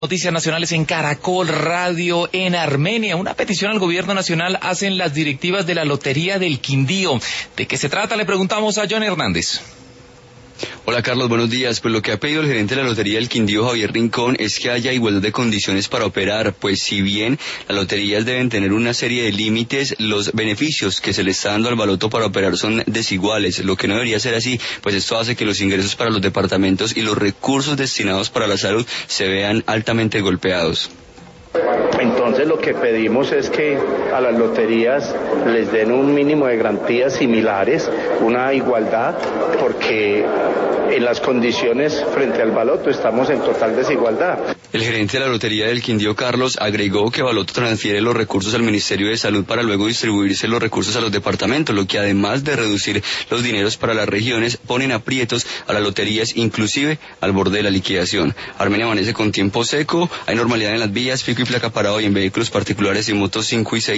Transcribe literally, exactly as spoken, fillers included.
Noticias nacionales en Caracol Radio. En Armenia, una petición al gobierno nacional hacen las directivas de la Lotería del Quindío. ¿De qué se trata? Le preguntamos a John Hernández. Hola Carlos, buenos días. Pues lo que ha pedido el gerente de la Lotería del Quindío, Javier Rincón, es que haya igualdad de condiciones para operar, pues si bien las loterías deben tener una serie de límites, los beneficios que se le está dando al baloto para operar son desiguales, lo que no debería ser así, pues esto hace que los ingresos para los departamentos y los recursos destinados para la salud se vean altamente golpeados. Entonces lo que pedimos es que a las loterías les den un mínimo de garantías similares, una igualdad, porque en las condiciones frente al baloto estamos en total desigualdad. El gerente de la Lotería del Quindío, Carlos, agregó que Baloto transfiere los recursos al Ministerio de Salud para luego distribuirse los recursos a los departamentos, lo que además de reducir los dineros para las regiones, ponen aprietos a las loterías, inclusive al borde de la liquidación. Armenia amanece con tiempo seco, hay normalidad en las vías, pico y placa parado y en vehículos particulares y motos cinco y seis.